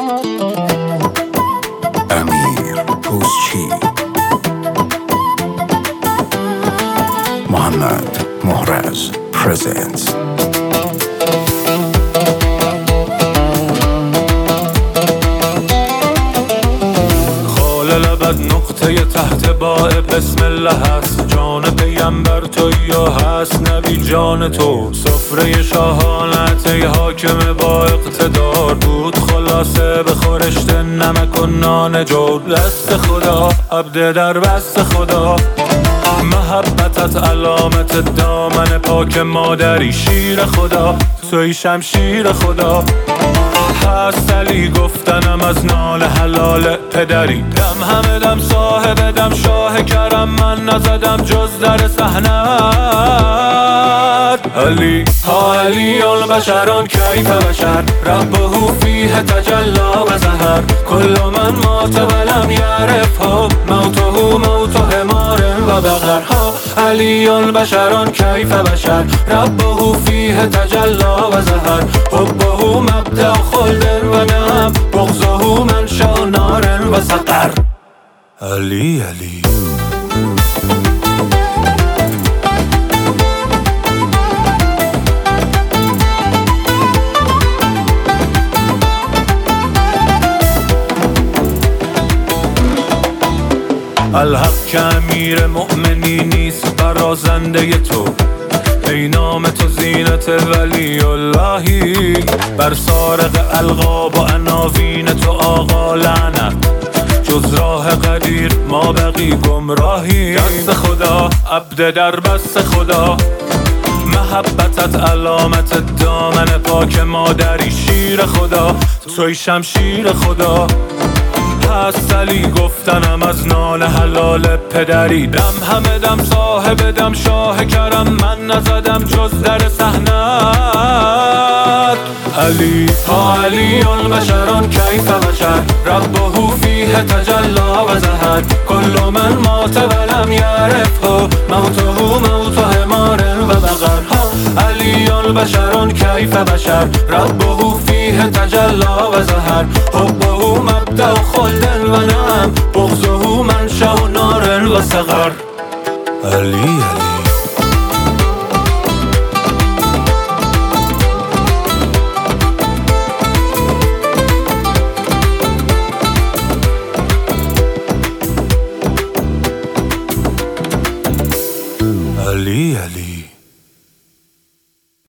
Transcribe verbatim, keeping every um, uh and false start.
امیر پوزچی، محمد محرز پرزنتس. لبت نقطه تحت باء بسم الله هست، جان پیمبر تو یا هست نبی جان تو. سفره شاهانت ای حاکم با اقتدار بود، خلاصه به خورشت نمک و نان جو. دست خدا عبد در بست خدا، محبتت علامت دامن پاک مادری. شیر خدا توی شمشیر خدا، هست علی گفتنم از نال حلال پدری. دم همه دم صاحب دم شاه کرم، من نزدم جز در صحنت. علی ها علی البشران کیف بشر، ربه فیه تجلا و ظهر. کل من مات ولم یعرفه، موته موت حمار و بقر. ها علی البشران کیف بشر، ربه فیه تجلا و ظهر. حبه مبدأ خلد و نعم، بغضه منشأ نار و سقر. علی علی الحق که امیر مؤمنی نیست برازنده تو، ای نام تو زینت ولی اللهی. بر سارق القاب و عناوین تو آقا لعنت، جز راه قدیر ما بقی گمراهی. دست خدا عبد در بست خدا، محبتت علامت دامن پاک مادری. شیر خدا توی شمشیر خدا، هست علی گفتنم از نان حلال پدری. دم همه دم صاحب دم شاه کرم، من نزدم جز در صحنت. علی ها علی البشران کیف بشر، ربه فیه تجلا و ظهر. کل من مات ولم یعرفه، موته موت حمار و بقر. ها علی البشران کیف بشر، ربه فیه تجلا و ظهر. حبه مبدأ خلد و نعم، بغضه منشأ نار و سقر. علی علی